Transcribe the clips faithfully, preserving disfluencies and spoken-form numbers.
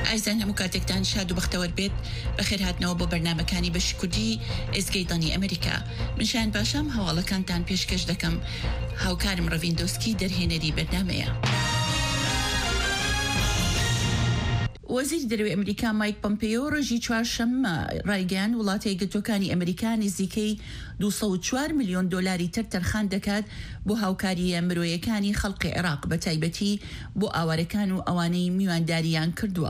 ئایزان هەموو کاتێکتان شاد و بەختەوەر بێت بەخێر هاتنەوە بۆ بەرنامەکانی بەشی کوردی ئێسکەی دڵنی ئەمریکا. منشان باشم هەواڵەکانتان پێشکەش دەکەم. هاوکارم ڕەڤیندۆسکی دەرهێنەری بەرنامەیە. وەزیری دەرەوەی ئەمریکا مایک پۆمپیۆ ڕۆژی چوارشەممە ڕایگەیاند وڵاتە یەکگرتووەکانی ئەمریکا نزیکەی دووسەد و چوار ملیۆن دۆلاری تر تەرخان دەکات بۆ هاوکاریە مرۆیەکانی خەڵقی عێراق بە تایبەتی بۆ ئاوارەکان و ئەوانەی میوانداریان کردووە.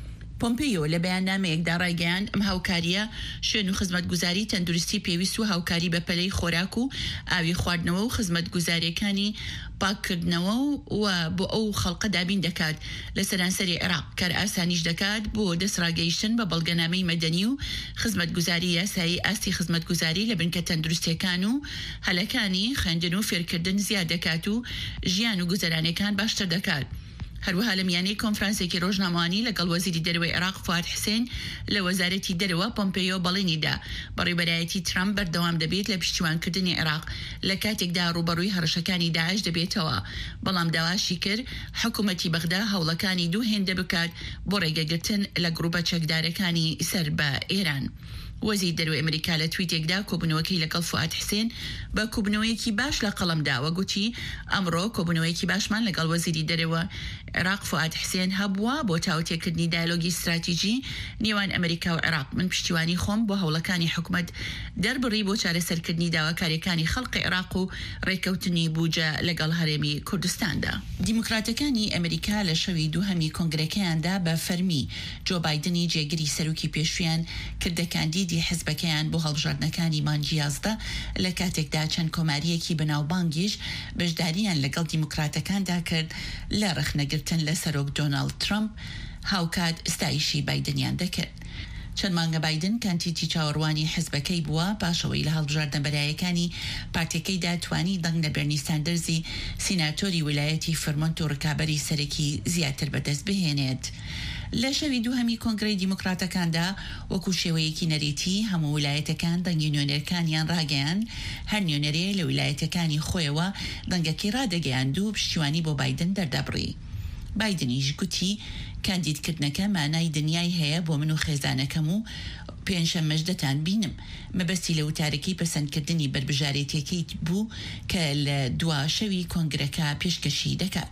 پۆمپیۆ لە بەیاننامەیەکدا ڕایگەیاند ئەم هاوکاریە شوێن و خزمەتگوزاری تەندروستی پێویست و هاوکاری بە پەلەی خۆراک و ئاوی خواردنەوە و خزمەتگوزاریەکانی پاککردنەوە و بۆ ئەو خەڵقە دابین دەکات لە سەرانسەری عێراق کار ئاسانیش دەکات بۆ دەسڕاگەیشتن بە بەڵگەنامەی مەدەنی و خزمەتگوزاری یاسایی ئاستی خزمەتگوزاری لە بنکە تەندروستیەکان و هەلەکانی خوێندن و فێرکردن زیاد دەکات و ژیان و گوزەرانەکان باشتر دەکات. هەروەها لە میانەی کۆنفرانسێکی ڕۆژنامەوانی لەگەڵ وەزیری دەرەوەی عێراق فواد حوسێن لە وەزارەتی دەرەوە پۆمپیۆ بەڵێنیدا بەڕێوەبەرایەتی ترامپ بەردەوام دەبێت لە پشتیوانکردنی عێراق لە کاتێکدا ڕوبەڕووی هەڕەشەکانی داعش دەبێتەوە، بەڵام داواشی کرد حکوومەتی بەغدا هەوڵەکانی دوو هێندە بکات بۆ ڕێگەگرتن لە گروپە چەکدارەکانی سەر بە ئێران. وەزیری دەرەوەی ئەمریکا لە تویتێکدا کۆبوونەوەکەی لەگەڵ فواد حوسێن بە کوبنەوەیەکی باش لە قەڵەمداوە گوتی ئەمڕۆ کۆبوونەوەیەکی باشمان لەگەڵ وەزیری دەرەوە عێراق فواد حوسێن هەبووە بۆ تاوتێکردنی دایلۆگی استراتیژی نێوان ئەمریکا و عێراق. من پشتیوانی خۆم بۆ هەوڵەکانی حکوومەت دەربڕی بۆ چارەسەرکردنی داواکاریەکانی خەڵقی عێراق و ڕێکەوتنی بوجە لەگەڵ هەرێمی کوردستاندا. دیموکراتەکانی ئەمریکا لە شەوی دووهەمی کۆنگرەکەیاندا بە فەرمی جۆ بایدنی جێگیری سەرۆکی پێشویان کردەکاندی حزبەکەیان بۆ هەڵبژاردنەکانی مانگی یازدە لە کاتێکدا چەند کۆماریەکی بەناوبانگیش بەشداریان لەگەڵ دیموکراتەکاندا کرد لە ڕخنەگرتن لە سەرۆک دۆناڵد ترامپ هاوکات ستایشی بایدنیان دەکرد. چەند مانگە بایدن کانتیتی چاوەڕوانی حزبەکەی بووە پاشەوەی لە هەڵبژاردنە بەلایەکانی پارتیەکەیدا توانی دەنگ لە بەرنی ساندەرزی سیناتۆری ویلایەتی فەرمۆنت و ڕکابەری سەرەکی زیاتر بەدەست بهێنێت. لە شەوی دووهەمی کۆنگرەی دیموکراتەکاندا وەکو شێوەیەکی نەریتی هەموو ویلایەتەکان دەنگی نوێنەرەکانیان ڕاگەیان، هەر نوێنەرێ لە ویلایەتەکانی خۆیەوە دەنگەکەی ڕادەگەیاند و پشتیوانی بۆ بایدن دەردەبڕی. بایدنیش گوتی کاندیدکردنەکە مانای دنیای هەیە بۆ من و خێزانەکەم و پێنجشەممەش دەتان بینم. مەبەستی لە وتارەکەی پەسەندکردنی بربژارێتێکی بوو کە لە دوا شەوی کۆنگرەکە پێشکەشی دەکات.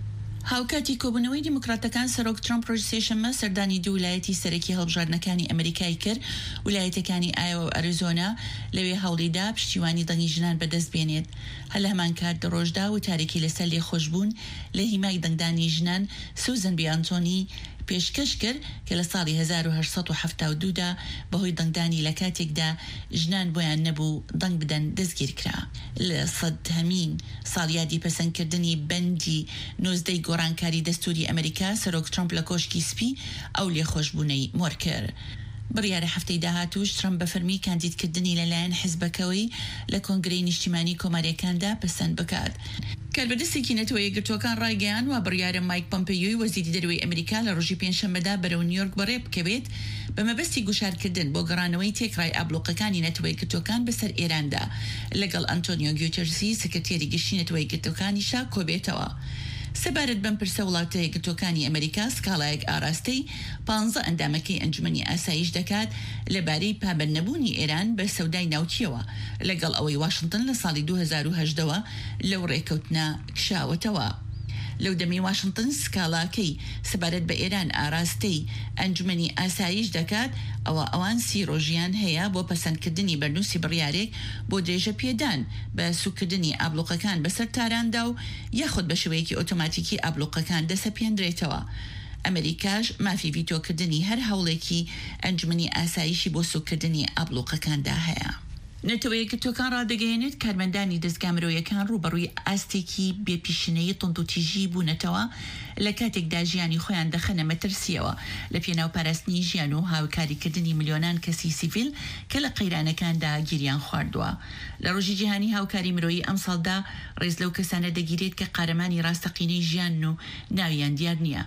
هاوکاتی کۆبوونەوەی دیموکراتەکان سەرۆک ترامپ ڕۆژی سێشەممە سەردانی دوو ویلایەتی سەرەکی هەڵبژاردنەکانی ئەمریکای کرد، ویلایەتەکانی ئایۆوا و ئەریزۆنا لەوێ هەوڵیدا پشتیوانی دەنگی ژنان بەدەست بێنێت. هەر لە هەمان کات ڕۆژدا وتارێکی لەسەر لێخۆشبوون لە هیمای دەنگدانی ژنان سوزن بی ئانتۆنی پێشکەش کرد کە لە ساڵی هەزار و هەشت سەد و هەفتاد و دوو دا بەهۆی دەنگدانی لە کاتێکدا ژنان بۆیان نەبوو دەنگ بدەن دەستگیر کرا. لە سەدهەمین ساڵیادی پەسەندکردنی بەندی نۆزدەی گۆڕانکاری دەستوری ئەمریکا سەرۆک ترامپ لە کۆشکی سپی ئەو لێخۆشبوونەی مۆر کرد. بڕیارە هەفتەی داهاتوش ترامپ بە فەرمی کاندیدکردنی لەلایەن حیزبەکەوەی لە کۆنگرەی نیشتیمانی کۆماریەکاندا پەسەند بکات. کاربەدەستێکی نەتەوە یەکگرتووەکان ڕایگەیان و بڕیارە مایک پۆمپیۆی وەزیری دەرەوەی ئەمریکا لە ڕۆژی پێنجشەممەدا بەرەو نیویۆرک بەڕێ بکەوێت بە مەبەستی گوشارکردن بۆ گەڕانەوەی تێکڕای ئابلوقەکانی نەتەوە یەکگرتووەکان بەسەر ئێراندا لەگەڵ ئەنتۆنیۆ گوتێرسی سکرتێری گشتی نەتەوە یەکگرتووەکانیشا کۆبێتەوە. سەبارەت بەم پرسە وڵاتە یەکگرتووەکانی ئەمریکا سکاڵایەک ئاراستەی پانزە ئەندامەکەی ئەنجومەنی ئاسایش دەکات لەبارەی پابەندنەبوونی ئێران بە سەودای ناوچیەوە لەگەڵ ئەوەی واشنگتن لە ساڵی دوو هەزار و هەژدەوە لەو ڕێکەوتنە کشاوەتەوە. لەو دەمی واشنگتن سکاڵاکەی سەبارەت بە ئێران ئاراستەی ئەنجومەنی ئاسایش دەکات ئەوە ئەوان سی ڕۆژیان هەیە بۆ پەسەندکردنی بەرنووسی بڕیارێک بۆ درێژە پێدان بە سوکردنی ئابلوقەکان بەسەر تاراندا و یاخود بە شێوەیەکی ئۆتۆماتیکی ئابلوقەکان دەسەپێنرێتەوە. ئەمریکاش مافی ڤیتۆکردنی هەر هەوڵێکی ئەنجومەنی ئاسایشی بۆ سوکردنی ئابلوقەکاندا هەیە. نەتەوە یەکگرتووەکان ڕادەگەیەنێت کارمەندانی دەستگا مرۆیەکان ڕوبەڕووی ئاستێکی بێپیشنەی تند و تیژی بوونەتەوە لە کاتێکدا ژیانی خۆیان دەخەنە مەترسیەوە لە پێناو پاراستنی ژیان و هاوکاریکردنی ملیۆنان کەسی سیڤیل کە لە قەیرانەکاندا گیریان خواردووە. لە ڕۆژی جیهانی هاوکاری مرۆیی ئەم ساڵدا ڕێز لەو کەسانە دەگیرێت کە قارەمانی ڕاستەقینەی ژیان و ناویان دیار نییە.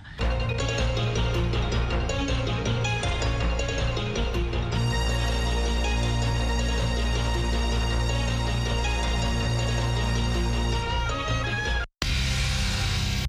بەڕێو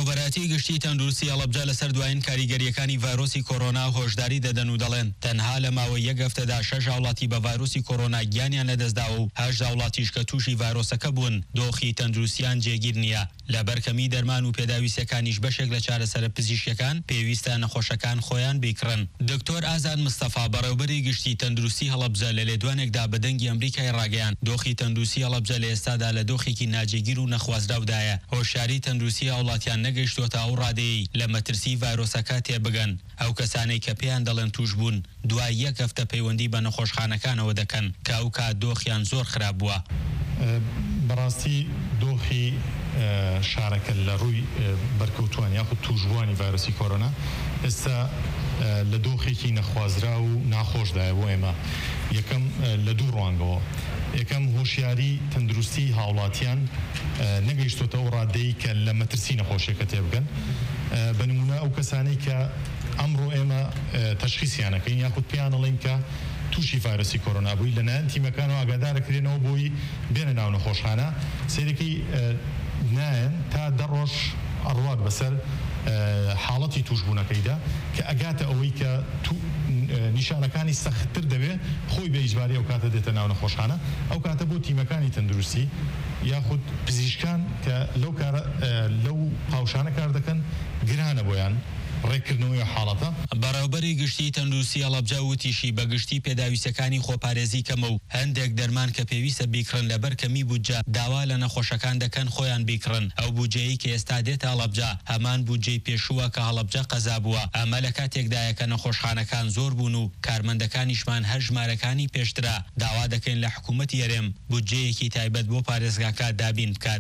ناوبەراتی گشتی تەندروستی هەڵەبجە لەسەر دوایین کاریگەریەکانی ڤایرۆسی کۆرۆنا هۆشداری دەدەن و دەڵێن تەنها لە ماوەی یەک هەفتەدا شەش وڵاتی بە ڤایرۆسی کۆرۆنا گیانیان لەدەستداوە و هەژد وڵاتیش کە تووشی ڤایرۆسەکە بوون دۆخی تەندروستیان جێگیر نییە. لەبەر کەمی دەرمان و پێداویستەکانیش بەشێک لە چارەسەرە پزیشکیەکان پێویستە نەخۆشەکان خۆیان بیکڕن. دکتۆر ئازاد مستەفا بەڕێوەبەری گشتی تەندروستی هەڵەبجە لە لێدوانێکدا بە دەنگی ئەمریکای ڕاگەیان دۆخی تەندروستی هەڵەبجە لە ئێستادا لە دۆخێکی ناجێگیر و نەخوازراودایە. هۆشیاری تەندروستی وڵاتیان نەگەیشتوتە ئەو ڕادەیەی لە مەترسی ڤایرۆسەکە تێبگەن. ئەو کەسانەی کە پێیان دەڵێن توش بوون دوای یەک هەفتە پەیوەندی بە نەخۆشخانەکانەوە دەکەن کە ئەو کات دۆخیان زۆر خراپ بووە. بەڕاستی دۆخی شارەکە لە ڕووی بەرکەوتوان یاخود توشبوانی ڤایرۆسی کۆرۆنا ئێستا لە دۆخێکی نەخوازرا و ناخۆشدایە بۆ ئێمە. یەکەم لە دوو ڕوانگەوە، یەکەم هۆشیاری تەندروستی هاوڵاتیان نەگەیشتۆتە ئەو ڕادەی کە لە مەترسی نەخۆشیەکە تێبگەن. بە نمونە ئەو کەسانەی کە ئەمڕۆ ئێمە تەشخیصیانەکەین یاخود پێیان دەڵێن کە تووشی ڤایرۆسی کۆرۆنا بووی لەلایەن تیمەکانەوە ئاگادارەکرێنەوە بۆی بێنە ناو نەخۆشخانە، سەیرەکەی نایەن تا دە ڕۆژ ئەڕوات بەسەر حاڵەتی توشبوونەکەیدا کە ئەگاتە ئەوەی کە نیشانەکانی سەختتر دەبێت خۆی بە ئیجباری ئەو کاتە دێتە ناو نەخۆشخانە. ئەو کاتە بۆ تیمەکانی تەندروستی یاخود پزیشکان کە لەو کارە لەو پاوشانە کار دەکەن گرانە بۆیان ڕێکردنەوەی حاڵەتە. بەڕێوەبەری گشتی تەندروستی هەڵەبجە وتیشی بە گشتی پێداویستەکانی خۆپارێزی کەمە و هەندێک دەرمان کە پێویستە بیکڕن لەبەر کەمی بودجە داوا لە نەخۆشەکان دەکەن خۆیان بیکڕن. ئەو بودجەیە کە ئێستا دێتە هەڵەبجە هەمان بودجەی پێشووە کە هەڵەبجە قەزا بووە. ئەمە لە کاتێکدایە کە نەخۆشخانەکان زۆر بوون و کارمەندەکانیشمان هەر ژمارەکانی پێشترا داوا دەکەین لە حکوومەتی هەرێم بودجەیەکی تایبەت بۆ پارێزگاکە دابین بکات.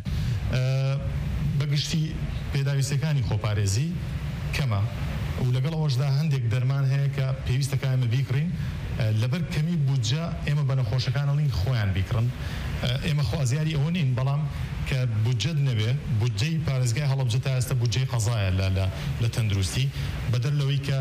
بەگشتی پێداویستەکانی خۆپارێزی کەمە و لەگەڵ ئەوەشدا هەندێک دەرمان هەیە کە پێویستەکە ئێمە بیکڕین لەبەر کەمی بودجە ئێمە بە نەخۆشەکان ئەڵین خۆیان بیکڕن. ئێمە خوازیاری ئەوە نین، بەڵام کە بودجەت نەبێ بودجەی پارێزگای هەڵەبجە تا ئێستا بودجەی قەزایە لە تەندروستی بەدەر لەوەی کە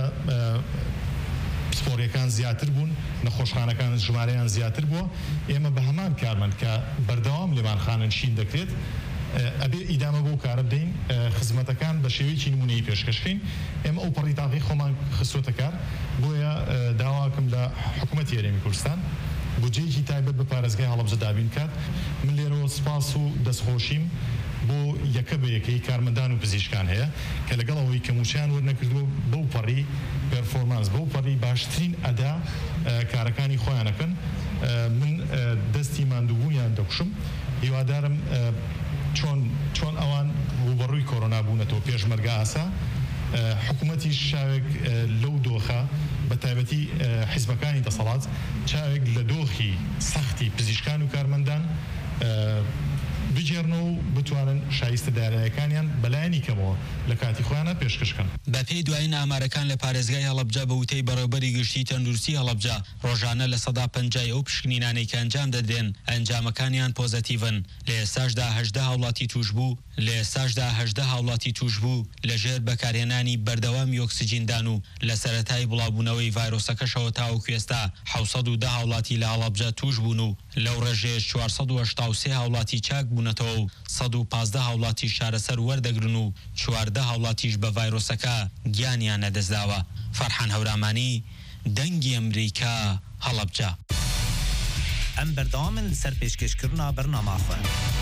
سپۆڕیەکان زیاتر بوون، نەخۆشخانەکان ژمارەیان زیاتر بووە. ئێمە بە هەمان کارمەند کە بەردەوام لێمانخانە نشین دەکرێت ئەبێ ئیدامە بۆ کارە بدەین، خزمەتەکان بە شێوەیەکی نمونەیی پێشکەشکەین. ئێمە ئەو پەڕی تاقی خۆمان خستۆتە کار، بۆیە داواکەم لە حکوومەتی هەرێمی کوردستان بودجەیەکی تایبەت بە پارێزگای هەڵەبجە دابین کات. من لێرەوە سپاس و دەستخۆشیم بۆ یەکە بە یەکەی کارمەندان و پزیشکان هەیە کە لەگەڵ ئەوەی کە موچیان وەرنەکردووە بەو پەڕی پێرفۆرمانس بەو پەڕی باشترین ئەدا کارەکانی خۆیانەکەن. من دەستی ماندووبوویان دەکوشم، هیوادارم چۆن چۆن ئەوان ڕوبەڕووی کۆرۆنا بوونەتەوە پێشمەرگە ئاسا حکوومەتی شاوێک لەو دۆخە بە تایبەتی حیزبەکانی دەسەڵات چاوێک لە دۆخی سەختی پزیشکان و کارمەندان بجێڕنەوە و بتوانن شایستە دارایەکانیان بەلایەنی کەمەوە لە کاتی خۆیانە پێشکەشکەن. بە پێی دوایین ئامارەکان لە پارێزگای هەڵەبجە بە وتەی بەڕێوەبەری گشتی تەندروستی هەڵەبجە ڕۆژانە لە سەدا پەنجای ئەو پشکنینانەی کە ئەنجام دەدرێن ئەنجامەکانیان پۆزەتیڤن. لە ئێستاشدا هەژدە هاوڵاتی توش بوو لە ئێستاشدا هەژدە هاوڵاتی توش بوو لەژێر بەکارهێنانی بەردەوامی ئۆکسجیندان و لە سەرەتای بڵاوبوونەوەی ڤایرۆسەکەشەوە تاوەکو ئێستا حەوت و دە هاوڵاتی لە هەڵەبجە توش بوون و لەو ڕێژەیە چوارسەد و هەشتا و سێ هاوڵاتی چاک بوونەتەوە و سەد و پازدە هاوڵاتی شارەسەر وەردەگرن و چواردە هاوڵاتیش بە ڤایرۆسەکە گیانیان نەدەستداوە. فەرحان هەورامانی، دەنگی ئەمریکا، هەڵەبجە. ئەم بەردەوامن لەسەر پێشکەشکردنا بەرنامە خۆ.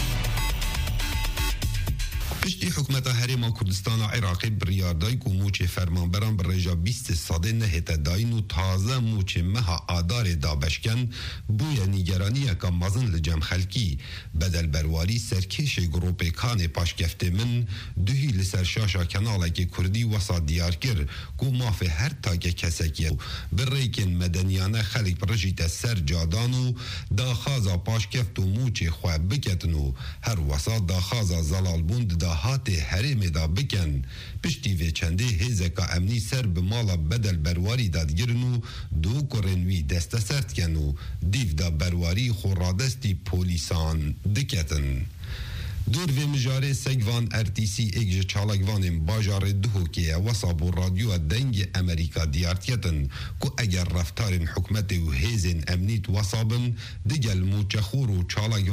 پشتی حکومت هەرێما کوردستان عێراقی بڕیاردای و موچێ فەرمانبەران بە ڕێژا بیست سادێ نەهێتە داین و تازە موچێ مەها ئادارێ دابەشکەن بوویە نیگەرانیەکە مەزن لە جەم خەلکی بەدەلبەرواری سەرکێشێ گڕۆپێکانێ پاشکەفتێ من دوهی لەسەر شاشا کەناڵێکی کوردی وەسا دیار کرد و مافێ هەر تاکە کەسێکیە و بڕێکێن مەدەنیانە خەلک ڕژیتە سەر جادان و داخازا پاشکەفت و موچێ خوێ بکەتن و هەر وەسا داخازا زەڵالبوون دا هاتێ هەرێمێدا بکەن. پشتی وێ چەندێ هێزەکە ئەمنی سەر bi mala bedel berwarî dadgirin û du kurên wî deste sertken û dîv da berwarî xweradestî polîsan diketin. Dor vê mijarê segvan R T C êk ji çalakvanên bajarê Duhokê wesa bo radyoya dengê Amerîka diyar ketin ku eger reftarên hikûmetê û hêzên emnît wesa bin digel mûçexûr û çalak